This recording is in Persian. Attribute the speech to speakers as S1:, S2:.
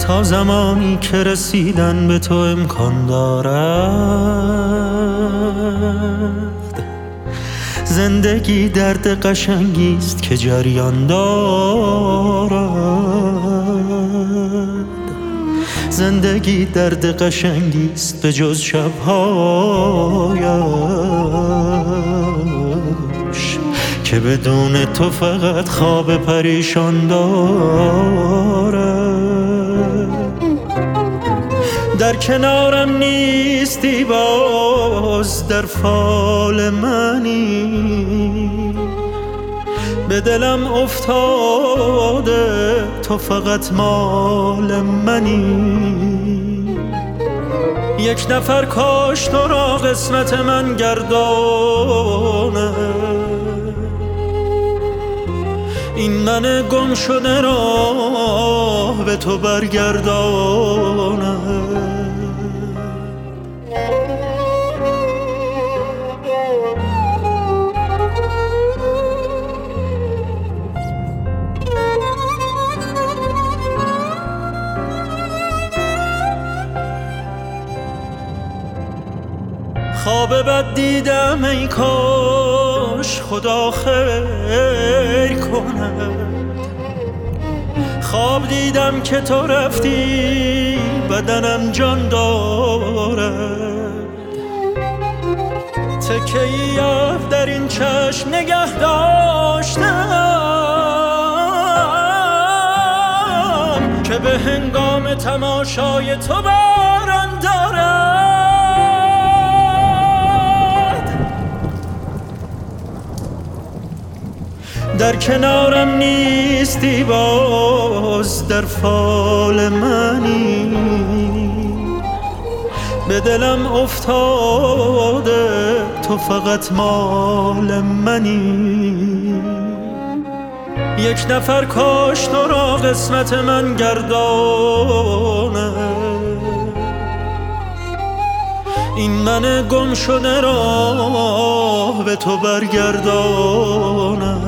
S1: تا زمانی که رسیدن به تو امکان دارد. زندگی درد قشنگیست که جریان دارد. زندگی درد قشنگیست به جز شبهایش که بدون تو فقط خواب پریشان دارد. در کنارم نیستی باز در فال منی، به دلم افتاده تو فقط مال منی. یک نفر کاش تو را قسمت من گردانه، این من گم شده را به تو برگردانه. خواب بد دیدم ای کاش خدا خیر کنه. خواب دیدم که تو رفتی بدنم جان دارد. تکه‌ای در این چشم نگه داشتم که به هنگام تماشای تو باران دارد. در کنارم نیستی باز در فال منی، به دلم افتاده تو فقط مال منی. یک نفر کاش تو را قسمت من گردانه، این من گم شده را به تو برگردانه.